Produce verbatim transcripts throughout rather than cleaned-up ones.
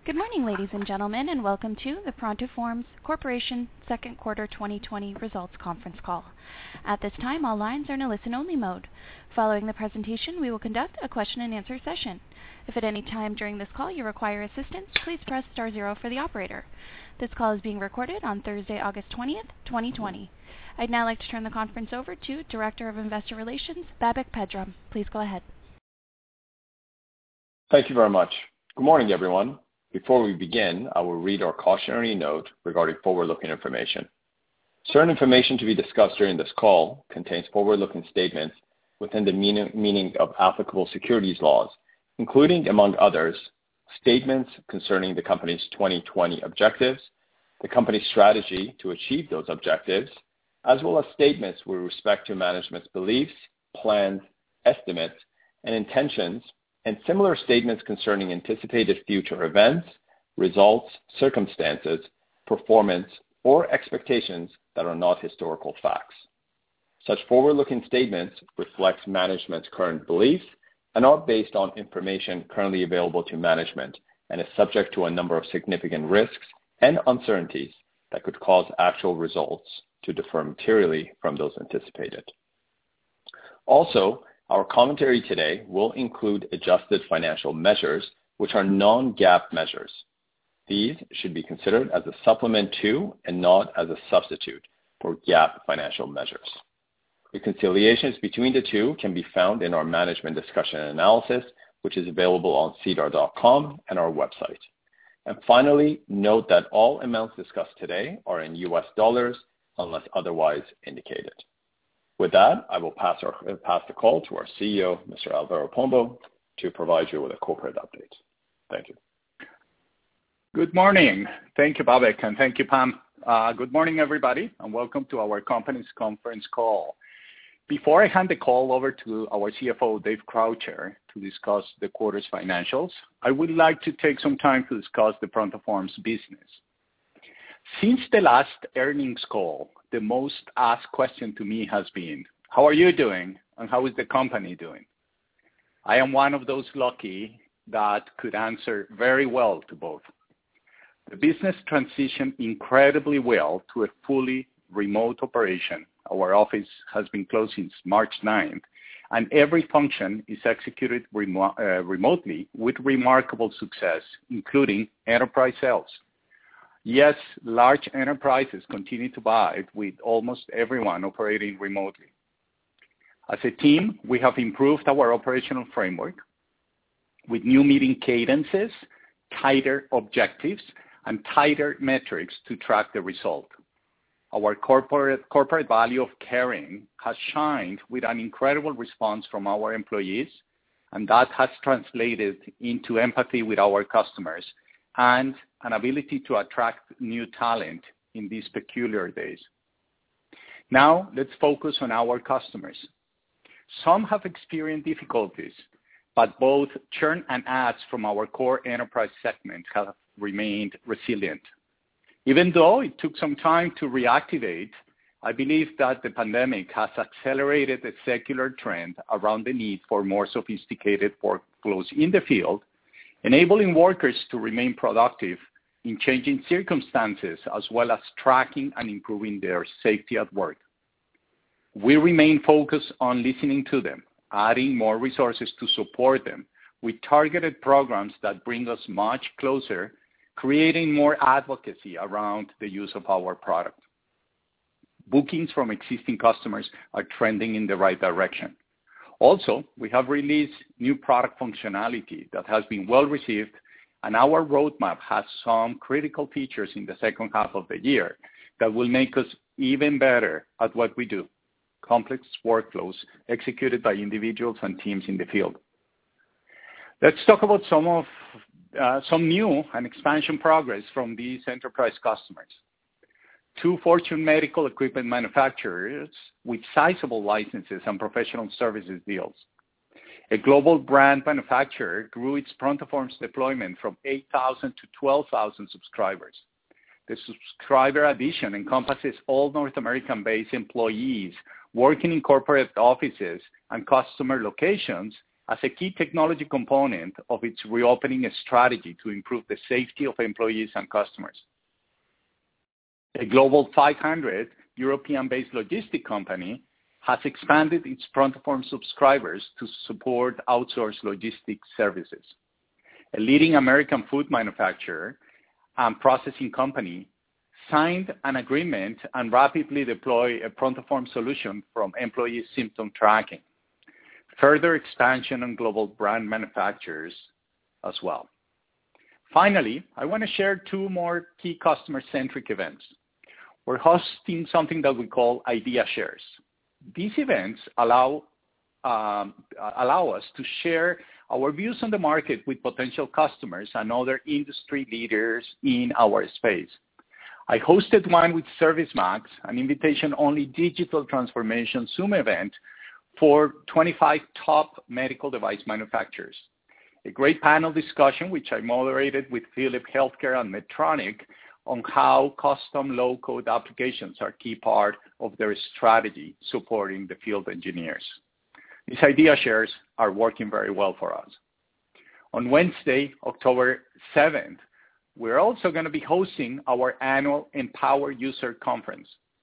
Good morning, ladies and gentlemen, and welcome to the Prontoforms Corporation Second Quarter twenty twenty Results Conference Call. At this time, all lines are in a listen-only mode. Following the presentation, we will conduct a question-and-answer session. If at any time during this call you require assistance, please press star zero for the operator. This call is being recorded on Thursday, August twentieth, twenty twenty. I'd now like to turn the conference over to Director of Investor Relations, Babak Pedram. Please go ahead. Thank you very much. Good morning, everyone. Before we begin, I will read our cautionary note regarding forward-looking information. Certain information to be discussed during this call contains forward-looking statements within the meaning, meaning of applicable securities laws, including, among others, statements concerning the company's twenty twenty objectives, the company's strategy to achieve those objectives, as well as statements with respect to management's beliefs, plans, estimates, and intentions, and similar statements concerning anticipated future events, results, circumstances, performance, or expectations that are not historical facts. Such forward-looking statements reflect management's current beliefs and are based on information currently available to management and is subject to a number of significant risks and uncertainties that could cause actual results to differ materially from those anticipated. Also, our commentary today will include adjusted financial measures, which are non-GAAP measures. These should be considered as a supplement to and not as a substitute for GAAP financial measures. Reconciliations between the two can be found in our management discussion and analysis, which is available on sedar dot com and our website. And finally, note that all amounts discussed today are in U S dollars unless otherwise indicated. With that, I will pass, our, pass the call to our C E O, Mister Alvaro Pombo, to provide you with a corporate update. Thank you. Good morning. Thank you, Babak, and thank you, Pam. Uh, good morning, everybody, and welcome to our company's conference call. Before I hand the call over to our C F O, Dave Croucher, to discuss the quarter's financials, I would like to take some time to discuss the Prontoforms business. Since the last earnings call, the most asked question to me has been, how are you doing and how is the company doing? I am one of those lucky that could answer very well to both. The business transitioned incredibly well to a fully remote operation. Our office has been closed since March ninth, and every function is executed remo- uh, remotely with remarkable success, including enterprise sales. Yes, large enterprises continue to buy, with almost everyone operating remotely. As a team, we have improved our operational framework with new meeting cadences, tighter objectives, and tighter metrics to track the result. Our corporate, corporate value of caring has shined with an incredible response from our employees, and that has translated into empathy with our customers and an ability to attract new talent in these peculiar days. Now, let's focus on our customers. Some have experienced difficulties, but both churn and adds from our core enterprise segment have remained resilient. Even though it took some time to reactivate, I believe that the pandemic has accelerated a secular trend around the need for more sophisticated workflows in the field, enabling workers to remain productive in changing circumstances, as well as tracking and improving their safety at work. We remain focused on listening to them, adding more resources to support them with targeted programs that bring us much closer, creating more advocacy around the use of our product. Bookings from existing customers are trending in the right direction. Also, we have released new product functionality that has been well received, and our roadmap has some critical features in the second half of the year that will make us even better at what we do, complex workflows executed by individuals and teams in the field. Let's talk about some of uh, some new and expansion progress from these enterprise customers. Two Fortune medical equipment manufacturers with sizable licenses and professional services deals. A global brand manufacturer grew its Prontoforms deployment from eight thousand to twelve thousand subscribers. The subscriber addition encompasses all North American-based employees working in corporate offices and customer locations, as a key technology component of its reopening strategy to improve the safety of employees and customers. A Global five hundred European-based logistic company has expanded its Prontoform subscribers to support outsourced logistics services. A leading American food manufacturer and processing company signed an agreement and rapidly deployed a Prontoform solution from employee symptom tracking. Further expansion on global brand manufacturers as well. Finally, I want to share two more key customer-centric events. We're hosting something that we call Idea Shares. These events allow, um, allow us to share our views on the market with potential customers and other industry leaders in our space. I hosted one with ServiceMax, an invitation-only digital transformation Zoom event for twenty-five top medical device manufacturers. A great panel discussion, which I moderated with Philips Healthcare and Medtronic, on how custom low-code applications are a key part of their strategy supporting the field engineers. These idea shares are working very well for us. On Wednesday, October seventh, we're also going to be hosting our annual Empower User Conference.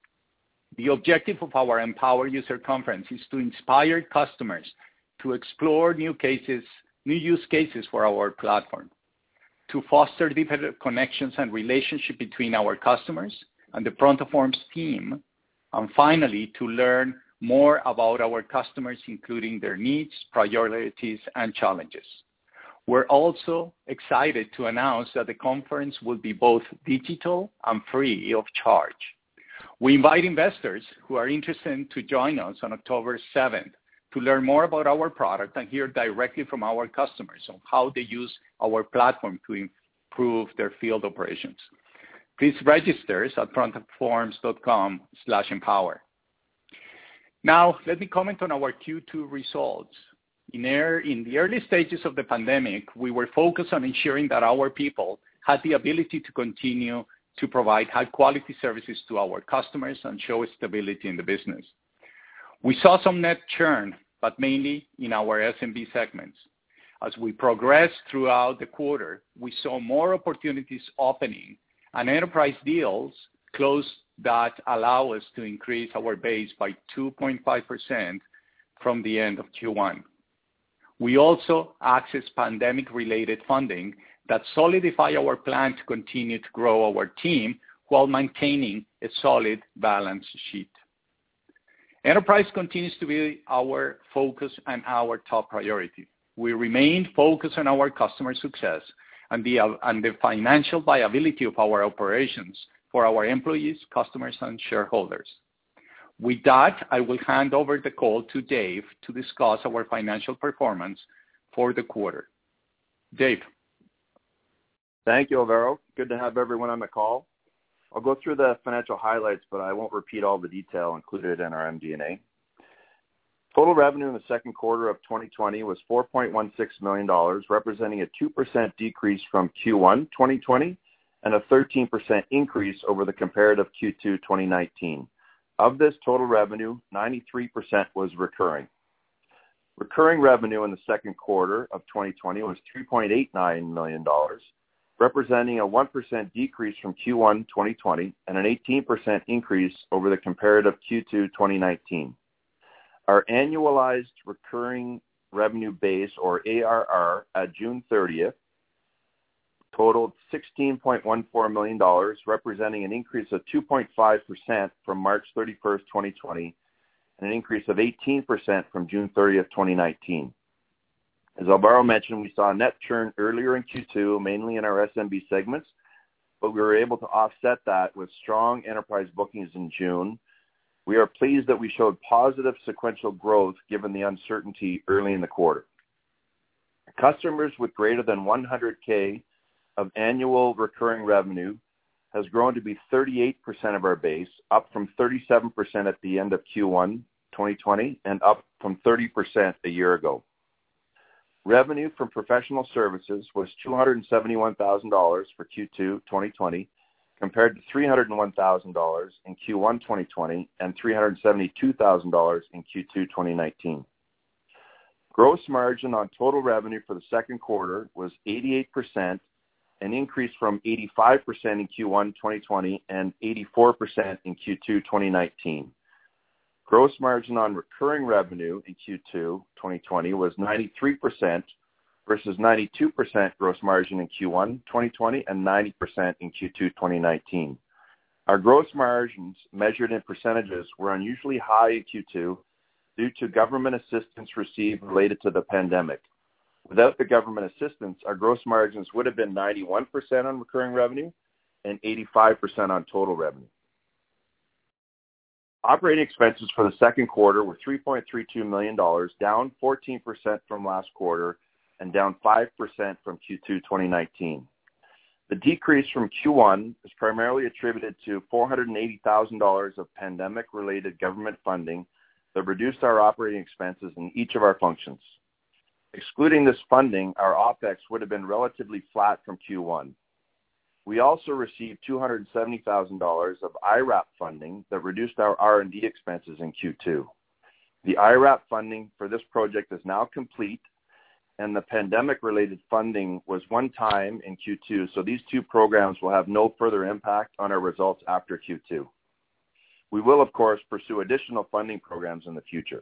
The objective of our Empower User Conference is to inspire customers to explore new cases, new use cases for our platform, to foster deeper connections and relationship between our customers and the Prontoforms team, and finally, to learn more about our customers, including their needs, priorities, and challenges. We're also excited to announce that the conference will be both digital and free of charge. We invite investors who are interested to join us on October seventh to learn more about our product and hear directly from our customers on how they use our platform to improve their field operations. Please register at prontoforms.com slash empower. Now, let me comment on our Q two results. In, air, in the early stages of the pandemic, we were focused on ensuring that our people had the ability to continue to provide high-quality services to our customers and show stability in the business. We saw some net churn, but mainly in our S M B segments. As we progressed throughout the quarter, we saw more opportunities opening and enterprise deals closed that allow us to increase our base by two point five percent from the end of Q one. We also accessed pandemic-related funding that solidify our plan to continue to grow our team while maintaining a solid balance sheet. Enterprise continues to be our focus and our top priority. We remain focused on our customer success and the, uh, and the financial viability of our operations for our employees, customers, and shareholders. With that, I will hand over the call to Dave to discuss our financial performance for the quarter. Dave. Thank you, Alvaro. Good to have everyone on the call. I'll go through the financial highlights, but I won't repeat all the detail included in our M D and A. Total revenue in the second quarter of twenty twenty was four point one six million dollars, representing a two percent decrease from Q one twenty twenty and a thirteen percent increase over the comparative Q two twenty nineteen. Of this total revenue, ninety-three percent was recurring. Recurring revenue in the second quarter of twenty twenty was three point eight nine million dollars, representing a one percent decrease from Q one twenty twenty and an eighteen percent increase over the comparative Q two twenty nineteen. Our annualized recurring revenue base, or A R R, at June thirtieth totaled sixteen point one four million dollars, representing an increase of two point five percent from March thirty-first, twenty twenty, and an increase of eighteen percent from June thirtieth, twenty nineteen. As Alvaro mentioned, we saw a net churn earlier in Q two, mainly in our S M B segments, but we were able to offset that with strong enterprise bookings in June. We are pleased that we showed positive sequential growth given the uncertainty early in the quarter. Customers with greater than one hundred K of annual recurring revenue has grown to be thirty-eight percent of our base, up from thirty-seven percent at the end of Q one twenty twenty and up from thirty percent a year ago. Revenue from professional services was two hundred seventy-one thousand dollars for Q two twenty twenty, compared to three hundred one thousand dollars in Q one twenty twenty and three hundred seventy-two thousand dollars in Q two twenty nineteen. Gross margin on total revenue for the second quarter was eighty-eight percent, an increase from eighty-five percent in Q one twenty twenty and eighty-four percent in Q two twenty nineteen. Gross margin on recurring revenue in Q two twenty twenty was ninety-three percent versus ninety-two percent gross margin in Q one twenty twenty and ninety percent in Q two twenty nineteen. Our gross margins measured in percentages were unusually high in Q two due to government assistance received related to the pandemic. Without the government assistance, our gross margins would have been ninety-one percent on recurring revenue and eighty-five percent on total revenue. Operating expenses for the second quarter were three point three two million dollars, down fourteen percent from last quarter and down five percent from Q two twenty nineteen. The decrease from Q one is primarily attributed to four hundred eighty thousand dollars of pandemic-related government funding that reduced our operating expenses in each of our functions. Excluding this funding, our OpEx would have been relatively flat from Q one. We also received two hundred seventy thousand dollars of I RAP funding that reduced our R and D expenses in Q two. The I RAP funding for this project is now complete, and the pandemic-related funding was one time in Q two, so these two programs will have no further impact on our results after Q two. We will, of course, pursue additional funding programs in the future.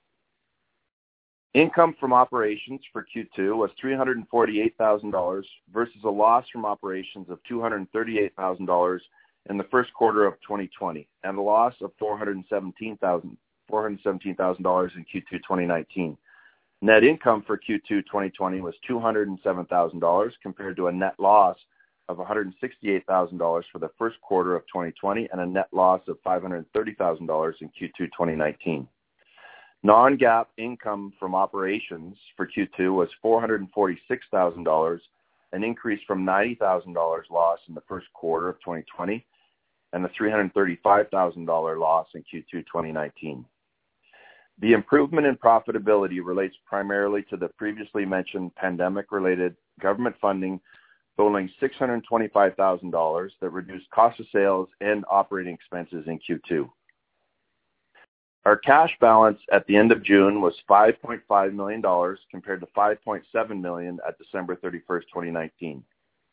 Income from operations for Q two was three hundred forty-eight thousand dollars versus a loss from operations of two hundred thirty-eight thousand dollars in the first quarter of twenty twenty and a loss of four hundred seventeen thousand dollars in Q two twenty nineteen. Net income for Q two twenty twenty was two hundred seven thousand dollars compared to a net loss of one hundred sixty-eight thousand dollars for the first quarter of twenty twenty and a net loss of five hundred thirty thousand dollars in Q two twenty nineteen. Non-GAAP income from operations for Q two was four hundred forty-six thousand dollars, an increase from ninety thousand dollars loss in the first quarter of twenty twenty and the three hundred thirty-five thousand dollars loss in Q two twenty nineteen. The improvement in profitability relates primarily to the previously mentioned pandemic-related government funding totaling six hundred twenty-five thousand dollars that reduced cost of sales and operating expenses in Q two. Our cash balance at the end of June was five point five million dollars compared to five point seven million dollars at December thirty-first, twenty nineteen.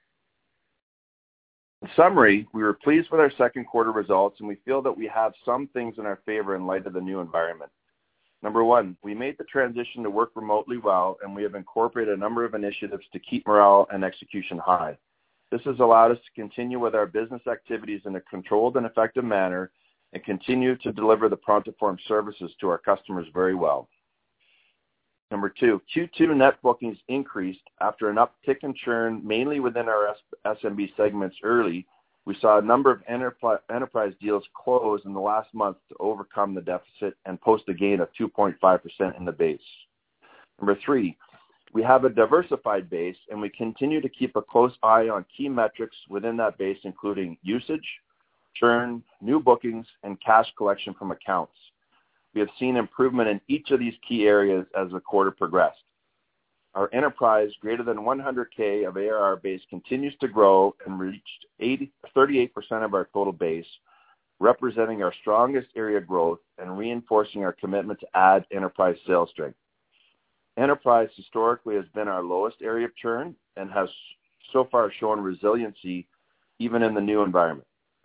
In summary, we were pleased with our second quarter results, and we feel that we have some things in our favor in light of the new environment. Number one, we made the transition to work remotely well, and we have incorporated a number of initiatives to keep morale and execution high. This has allowed us to continue with our business activities in a controlled and effective manner and continue to deliver the Prontoform services to our customers very well. Number two, Q two net bookings increased after an uptick in churn, mainly within our S M B segments early. We saw a number of enterprise deals close in the last month to overcome the deficit and post a gain of two point five percent in the base. Number three, we have a diversified base, and we continue to keep a close eye on key metrics within that base, including usage, churn, new bookings, and cash collection from accounts. We have seen improvement in each of these key areas as the quarter progressed. Our enterprise greater than one hundred K of A R R base continues to grow and reached thirty-eight percent of our total base, representing our strongest area of growth and reinforcing our commitment to add enterprise sales strength. Enterprise historically has been our lowest area of churn and has so far shown resiliency even in the new environment.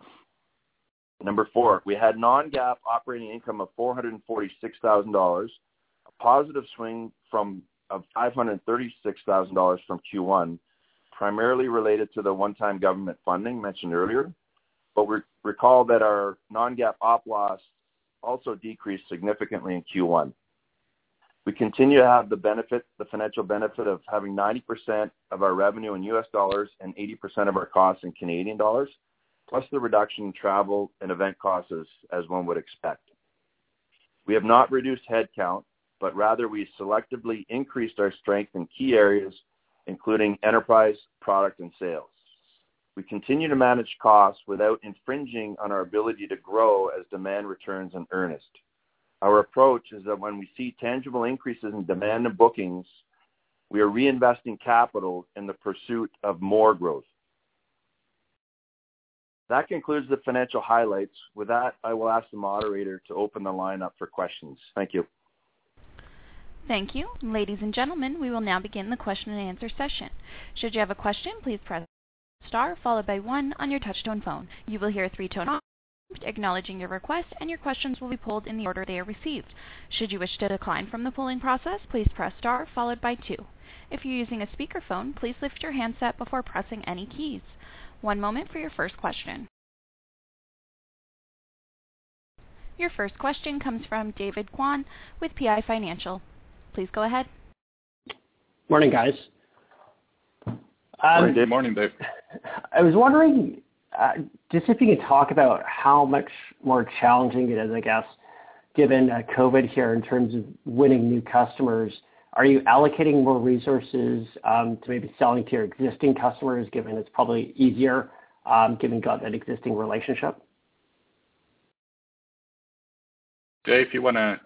Number four, we had non-GAAP operating income of four hundred forty-six thousand dollars, a positive swing from of five hundred thirty-six thousand dollars from Q one, primarily related to the one-time government funding mentioned earlier. But we recall that our non-GAAP op loss also decreased significantly in Q one. We continue to have the benefit, the financial benefit of having ninety percent of our revenue in U S dollars and eighty percent of our costs in Canadian dollars, plus the reduction in travel and event costs as, as one would expect. We have not reduced headcount, but rather we selectively increased our strength in key areas, including enterprise, product, and sales. We continue to manage costs without infringing on our ability to grow as demand returns in earnest. Our approach is that when we see tangible increases in demand and bookings, we are reinvesting capital in the pursuit of more growth. That concludes the financial highlights. With that, I will ask the moderator to open the line up for questions. Thank you. Thank you. Ladies and gentlemen, we will now begin the question and answer session. Should you have a question, please press star followed by one on your touchtone phone. You will hear a three-tone prompt acknowledging your request, and your questions will be pulled in the order they are received. Should you wish to decline from the polling process, please press star followed by two. If you're using a speakerphone, please lift your handset before pressing any keys. One moment for your first question. Your first question comes from David Kwan with P I Financial. Please go ahead. Morning, guys. Um, Good morning, Dave. I was wondering, uh, just if you could talk about how much more challenging it is, I guess, given uh, COVID here in terms of winning new customers. Are you allocating more resources um, to maybe selling to your existing customers, given it's probably easier, um, given you got that existing relationship? Dave, you want to?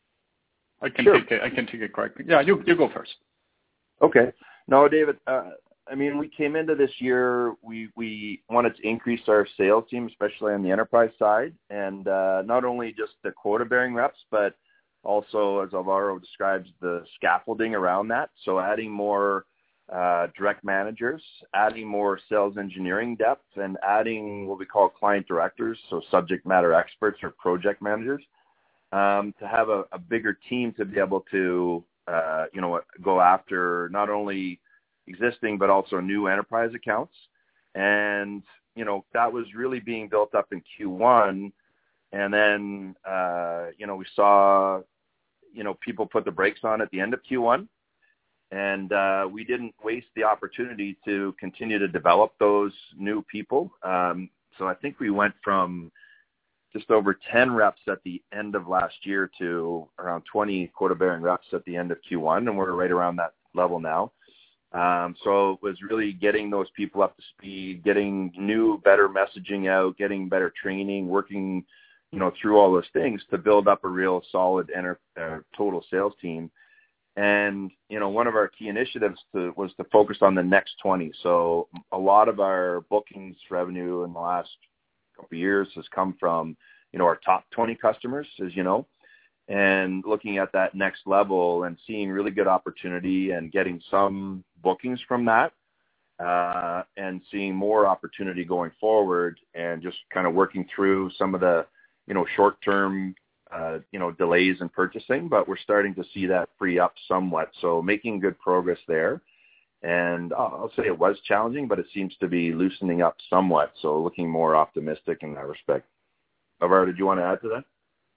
I can Sure. take it. I can take it correctly. Yeah, you you go first. Okay. No, David. Uh, I mean, we came into this year. We we wanted to increase our sales team, especially on the enterprise side, and uh, not only just the quota-bearing reps, but also, as Alvaro describes, the scaffolding around that. So adding more uh, direct managers, adding more sales engineering depth, and adding what we call client directors, so subject matter experts or project managers, um, to have a, a bigger team to be able to, uh, you know, go after not only existing but also new enterprise accounts. And, you know, that was really being built up in Q one. And then, uh, you know, we saw, you know, people put the brakes on at the end of Q one. And uh, we didn't waste the opportunity to continue to develop those new people. Um, so I think we went from just over ten reps at the end of last year to around twenty quota-bearing reps at the end of Q one, and we're right around that level now. Um, so it was really getting those people up to speed, getting new, better messaging out, getting better training, working, you know, through all those things to build up a real solid enter, uh, total sales team. And, you know, one of our key initiatives to, was to focus on the next twenty. So a lot of our bookings revenue in the last couple of years has come from, you know, our top twenty customers, as you know, and looking at that next level and seeing really good opportunity and getting some bookings from that, uh, and seeing more opportunity going forward, and just kind of working through some of the, you know, short-term, uh, you know, delays in purchasing, but we're starting to see that free up somewhat. So making good progress there. And I'll say it was challenging, but it seems to be loosening up somewhat. So looking more optimistic in that respect. Alvaro, did you want to add to that?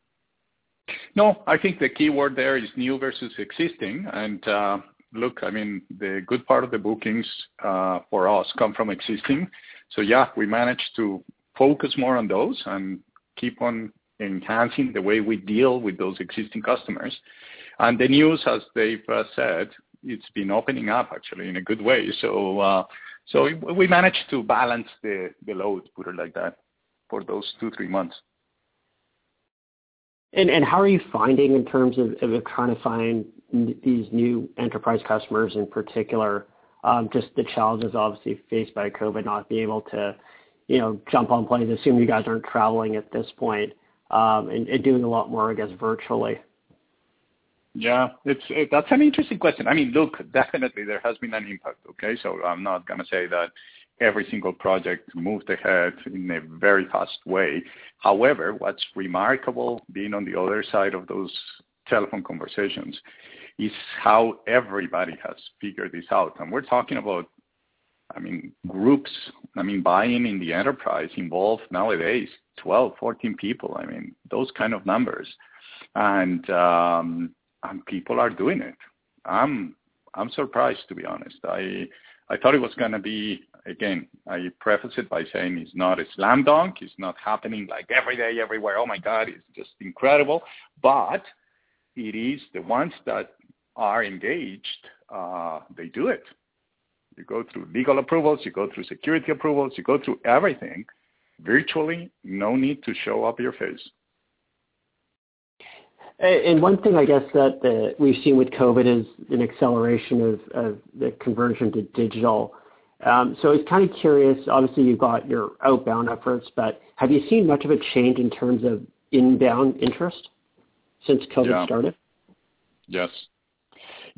No, I think the key word there is new versus existing. And uh, look, I mean, the good part of the bookings uh, for us come from existing. So yeah, we managed to focus more on those and keep on enhancing the way we deal with those existing customers. And the news, as Dave uh, said, it's been opening up actually in a good way. So uh, so we managed to balance the, the load, put it like that, for those two, three months. And and how are you finding in terms of, of trying to find n- these new enterprise customers in particular, um, just the challenges obviously faced by COVID, not being able to, you know, jump on planes? I assume you guys aren't traveling at this point, um, and, and doing a lot more, I guess, virtually. Yeah, it's it, that's an interesting question. I mean, look, definitely there has been an impact, okay? So I'm not going to say that every single project moved ahead in a very fast way. However, what's remarkable being on the other side of those telephone conversations is how everybody has figured this out. And we're talking about, I mean, groups, I mean, buying in the enterprise involved nowadays, twelve, fourteen people. I mean, those kind of numbers. And, um, and people are doing it. I'm, I'm surprised, to be honest. I, I thought it was going to be, again, I preface it by saying it's not a slam dunk. It's not happening like every day, everywhere. Oh, my God, it's just incredible. But it is the ones that are engaged, uh, they do it. You go through legal approvals, you go through security approvals, you go through everything. Virtually, no need to show up your face. And one thing I guess that the, we've seen with COVID is an acceleration of, of the conversion to digital. Um, so I was kind of curious, obviously you've got your outbound efforts, but have you seen much of a change in terms of inbound interest since COVID yeah. started? Yes,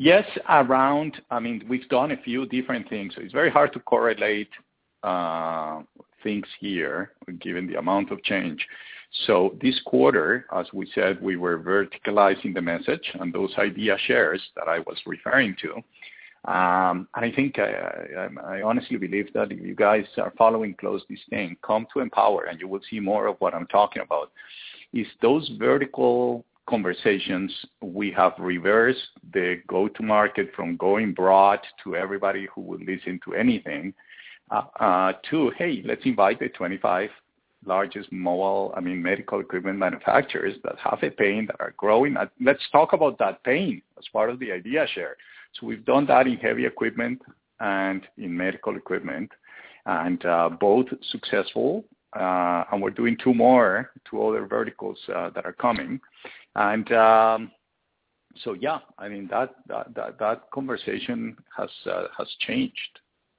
Yes, around, I mean, we've done a few different things. So it's very hard to correlate uh, things here, given the amount of change. So this quarter, as we said, we were verticalizing the message and those idea shares that I was referring to. Um, and I think I, I, I honestly believe that if you guys are following close this thing, come to Empower and you will see more of what I'm talking about. Is those vertical conversations, we have reversed the go-to-market from going broad to everybody who would listen to anything uh, uh, to, hey, let's invite the twenty-five largest mobile, I mean, medical equipment manufacturers that have a pain, that are growing. Let's talk about that pain as part of the idea share. So we've done that in heavy equipment and in medical equipment, and uh, both successful. Uh, and we're doing two more, two other verticals uh, that are coming. And um, so, yeah, I mean, that that that, that conversation has uh, has changed.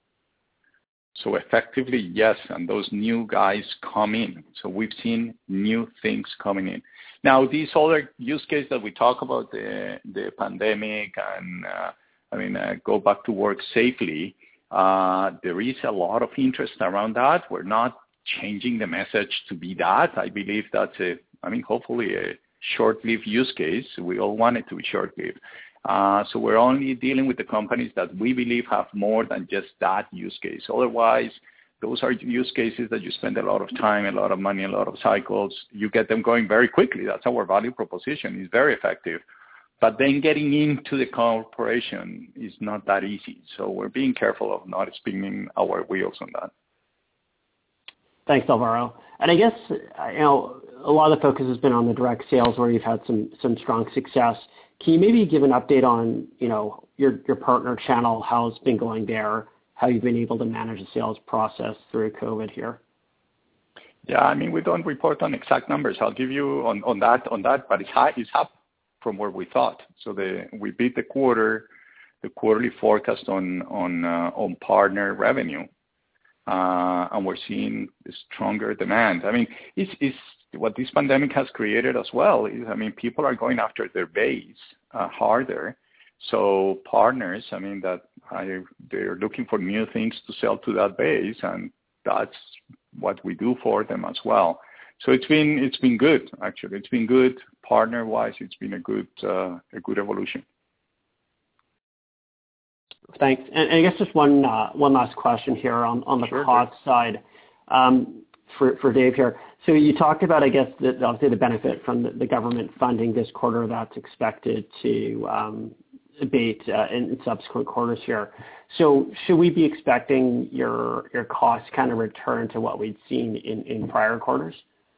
So effectively, yes, and those new guys come in. So we've seen new things coming in. Now, these other use cases that we talk about, the the pandemic and, uh, I mean, uh, go back to work safely, uh, there is a lot of interest around that. We're not changing the message to be that. I believe that's a, I mean, hopefully a short-lived use case. We all want it to be short-lived. Uh, so we're only dealing with the companies that we believe have more than just that use case. Otherwise, those are use cases that you spend a lot of time, a lot of money, a lot of cycles. You get them going very quickly. That's our value proposition. It's very effective. But then getting into the corporation is not that easy. So we're being careful of not spinning our wheels on that. Thanks, Alvaro. And I guess, you know, a lot of the focus has been on the direct sales where you've had some some strong success. Can you maybe give an update on, you know, your, your partner channel, how it's been going there, how you've been able to manage the sales process through COVID here? Yeah, I mean, we don't report on exact numbers. I'll give you on, on that, on that, but it's high, it's up from where we thought. So the, we beat the quarter, the quarterly forecast on, on, uh, on partner revenue. Uh, and we're seeing stronger demand. I mean, it's, it's what this pandemic has created as well. Is, I mean, people are going after their base uh, harder. So partners, I mean, that I, they're looking for new things to sell to that base, and that's what we do for them as well. So it's been it's been good actually. It's been good partner-wise. It's been a good uh, a good evolution. Thanks. And I guess just one uh, one last question here on, on the sure, cost sure. side um, for for Dave here. So you talked about, I guess, the, obviously the benefit from the, the government funding this quarter that's expected to um, abate uh, in, in subsequent quarters here. So should we be expecting your your costs kind of return to what we'd seen in, in prior quarters?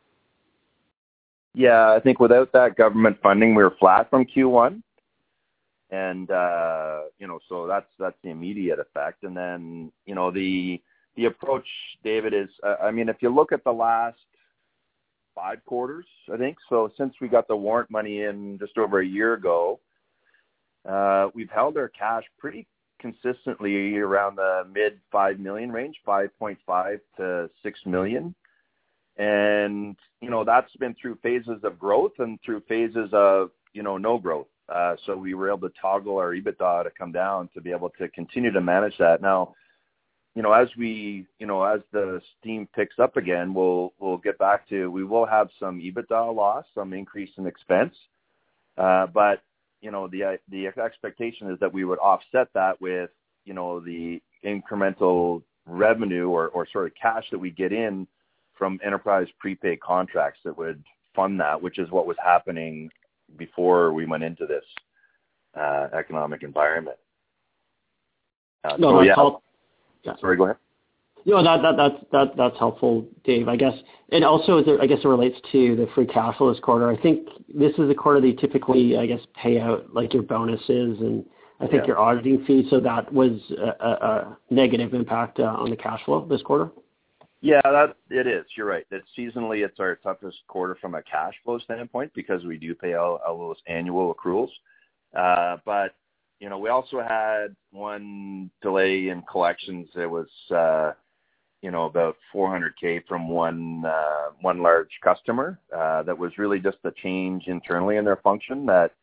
Yeah, I think without that government funding, we were flat from Q one. And, uh, you know, so that's, that's the immediate effect. And then, you know, the, the approach, David, is, uh, I mean, if you look at the last five quarters, I think, so since we got the warrant money in just over a year ago, uh, we've held our cash pretty consistently around the mid five million range, five point five to six million. And, you know, that's been through phases of growth and through phases of, you know, no growth. Uh, so we were able to toggle our EBITDA to come down to be able to continue to manage that. Now, you know, as we, you know, as the steam picks up again, we'll we'll get back to, we will have some EBITDA loss, some increase in expense. Uh, but, you know, the the expectation is that we would offset that with, you know, the incremental revenue or, or sort of cash that we get in from enterprise prepaid contracts that would fund that, which is what was happening before we went into this uh, economic environment. Uh, no, so that's yeah. help- yeah. Sorry, go ahead. No, that, that that's that that's helpful, Dave. I guess, and also, there, I guess it relates to the free cash flow this quarter. I think this is the quarter that you typically, I guess, pay out like your bonuses and I think yeah. your auditing fees. So that was a, a, a negative impact uh, on the cash flow this quarter. Yeah, that it is. You're right. That seasonally, it's our toughest quarter from a cash flow standpoint because we do pay all, all those annual accruals. Uh, but, you know, we also had one delay in collections. It was, uh, you know, about four hundred K from one uh, one large customer uh, that was really just a change internally in their function that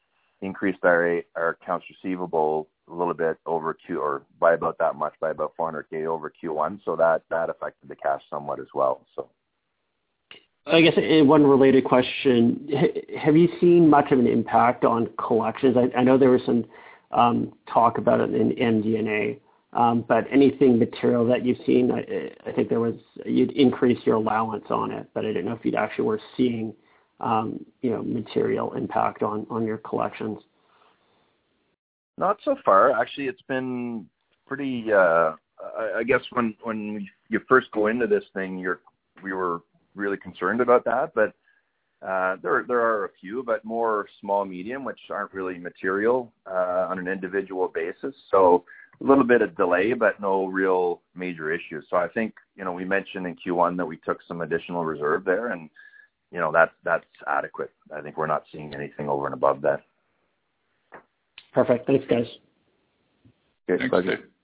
increased our our accounts receivable a little bit over Q, or by about that much, by about four hundred K over Q one. So that that affected the cash somewhat as well. So. I guess one related question, have you seen much of an impact on collections? I, I know there was some um, talk about it in M D and A, um, but anything material that you've seen, I, I think there was, you'd increase your allowance on it, but I didn't know if you'd actually were seeing, um, you know, material impact on, on your collections. Not so far. Actually, it's been pretty, uh, I, I guess when, when you first go into this thing, you're, we were really concerned about that, but uh, there there are a few, but more small, medium, which aren't really material uh, on an individual basis. So a little bit of delay, but no real major issues. So I think, you know, we mentioned in Q one that we took some additional reserve there, and you know that's that's adequate. I think we're not seeing anything over and above that. Perfect. Thanks, guys. Okay, Thanks, pleasure. Dave.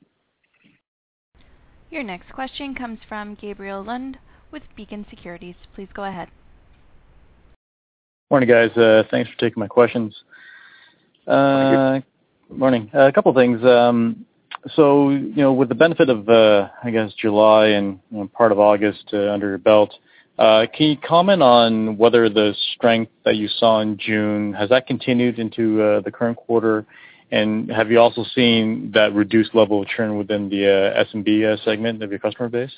Your next question comes from Gabriel Lund with Beacon Securities. Please go ahead. Morning, guys. Uh, thanks for taking my questions. Uh, morning. Uh, a couple of things. Um, so, you know, with the benefit of, uh, I guess, July and you know, part of August uh, under your belt, uh, can you comment on whether the strength that you saw in June, has that continued into uh, the current quarter? And have you also seen that reduced level of churn within the uh, S M B uh, segment of your customer base?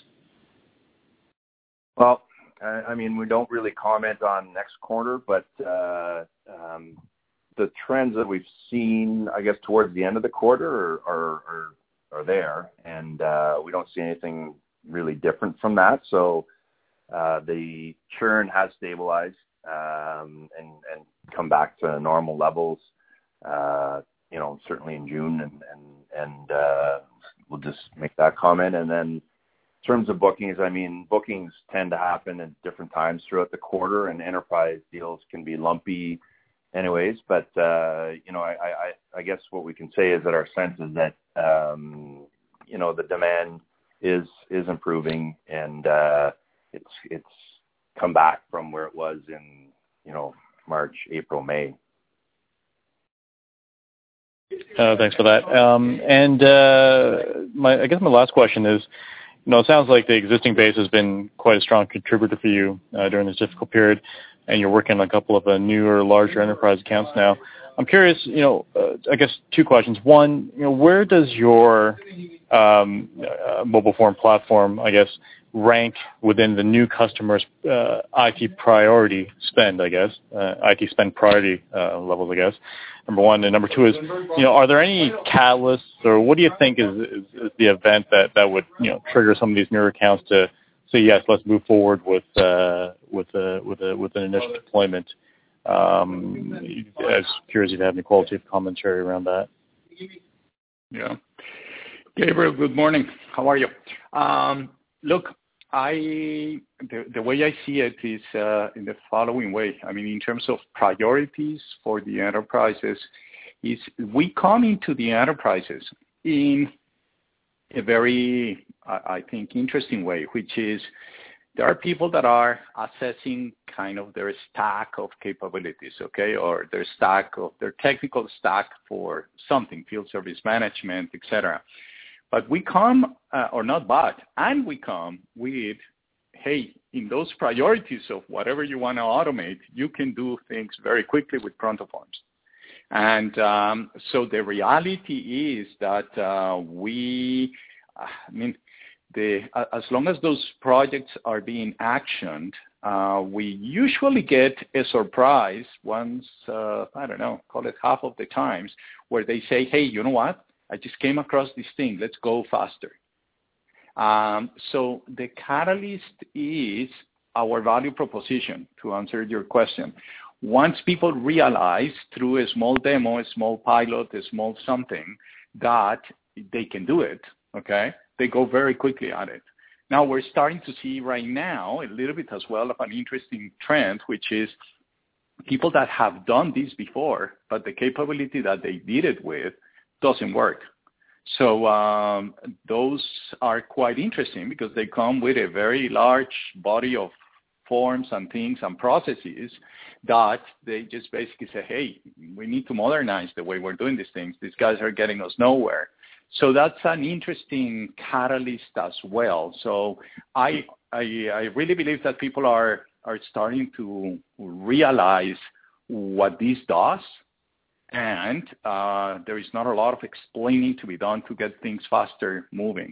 Well, I mean, we don't really comment on next quarter, but uh, um, the trends that we've seen, I guess, towards the end of the quarter are are, are, are there, and uh, we don't see anything really different from that. So uh, the churn has stabilized um, and, and come back to normal levels, uh, you know, certainly in June, and, and, and uh, we'll just make that comment. And then in terms of bookings, I mean, bookings tend to happen at different times throughout the quarter, and enterprise deals can be lumpy anyways. But, uh, you know, I, I, I guess what we can say is that our sense is that, um, you know, the demand is is improving, and uh, it's it's come back from where it was in, you know, March, April, May. Uh, thanks for that. Um, and uh, my, I guess my last question is, you know, it sounds like the existing base has been quite a strong contributor for you uh, during this difficult period, and you're working on a couple of uh, newer, larger enterprise accounts now. I'm curious, you know, uh, I guess two questions. One, you know, where does your um, uh, mobile phone platform, I guess, rank within the new customers' uh, I T priority spend, I guess, uh, I T spend priority uh, levels, I guess, number one. And number two is, you know, are there any catalysts, or what do you think is, is, is the event that, that would, you know, trigger some of these newer accounts to say, yes, let's move forward with uh, with uh, with a, with an initial deployment? Um, I was curious if you have any qualitative commentary around that. Yeah. Gabriel, good morning. How are you? Um, look, I the, the way I see it is uh, in the following way. I mean, in terms of priorities for the enterprises, is we come into the enterprises in a very, I, I think, interesting way, which is there are people that are assessing kind of their stack of capabilities, okay, or their stack of their technical stack for something, field service management, et cetera. But we come, uh, or not but, and we come with, hey, in those priorities of whatever you want to automate, you can do things very quickly with ProntoForms. And um, so the reality is that uh, we, I mean, the, uh, as long as those projects are being actioned, uh, we usually get a surprise once, uh, I don't know, call it half of the times, where they say, hey, you know what? I just came across this thing. Let's go faster. Um, so the catalyst is our value proposition, to answer your question. Once people realize through a small demo, a small pilot, a small something, that they can do it, okay, they go very quickly at it. Now we're starting to see right now a little bit as well of an interesting trend, which is people that have done this before, but the capability that they did it with doesn't work. So um, those are quite interesting because they come with a very large body of forms and things and processes that they just basically say, hey, we need to modernize the way we're doing these things. These guys are getting us nowhere. So that's an interesting catalyst as well. So I I, I really believe that people are, are starting to realize what this does, and uh, there is not a lot of explaining to be done to get things faster moving.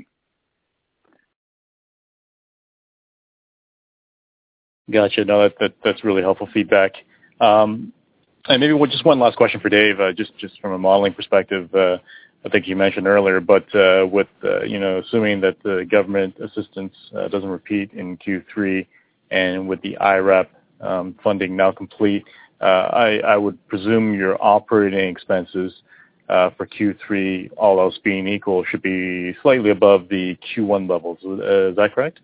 Gotcha. No, that, that that's really helpful feedback. Um, and maybe one, just one last question for Dave, uh, just just from a modeling perspective. Uh, I think you mentioned earlier, but uh, with uh, you know, assuming that the government assistance uh, doesn't repeat in Q three, and with the I R A P um, funding now complete, uh, I, I would presume your operating expenses uh, for Q three, all else being equal, should be slightly above the Q one levels. Uh, is that correct?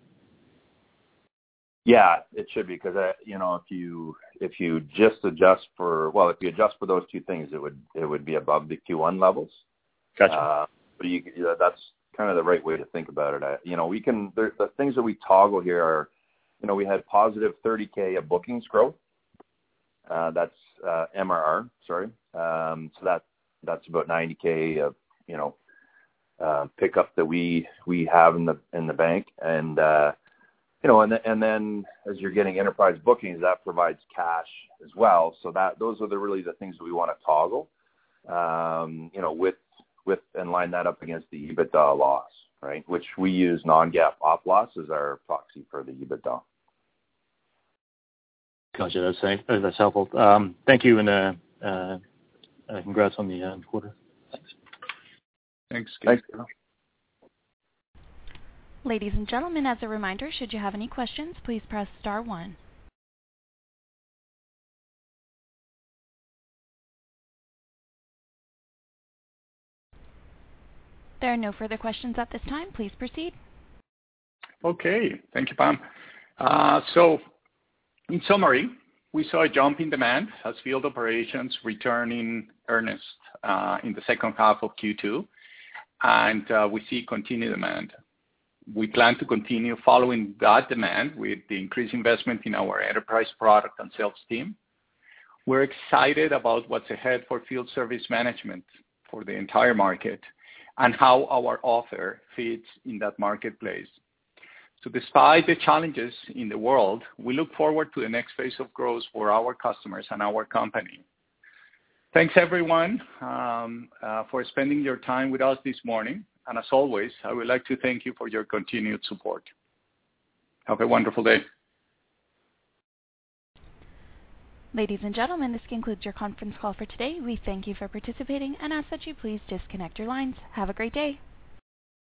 Yeah, it should be, because uh, you know, if you if you just adjust for well, if you adjust for those two things, it would it would be above the Q one levels. Gotcha. Uh, but you, you know, that's kind of the right way to think about it. I, you know, we can there, the things that we toggle here are, you know, we had positive thirty K of bookings growth. Uh, that's uh, M R R, sorry. Um, so that that's about ninety K of you know uh, pickup that we we have in the in the bank, and uh, you know, and the, and then as you're getting enterprise bookings, that provides cash as well. So that those are the really the things that we want to toggle. Um, you know, with with and line that up against the EBITDA loss, right? Which we use non-GAAP op loss as our proxy for the EBITDA. Gotcha. That's that's helpful. Um, thank you, and uh, uh, uh, congrats on the uh, quarter. Thanks. Thanks. Thanks. Ladies and gentlemen, as a reminder, should you have any questions, please press star one. There are no further questions at this time. Please proceed. Okay. Thank you, Pam. Uh, so, in summary, we saw a jump in demand as field operations return in earnest uh, in the second half of Q two, and uh, we see continued demand. We plan to continue following that demand with the increased investment in our enterprise product and sales team. We're excited about what's ahead for field service management for the entire market, and how our offer fits in that marketplace. So despite the challenges in the world, we look forward to the next phase of growth for our customers and our company. Thanks, everyone, um, uh, for spending your time with us this morning. And as always, I would like to thank you for your continued support. Have a wonderful day. Ladies and gentlemen, this concludes your conference call for today. We thank you for participating and ask that you please disconnect your lines. Have a great day.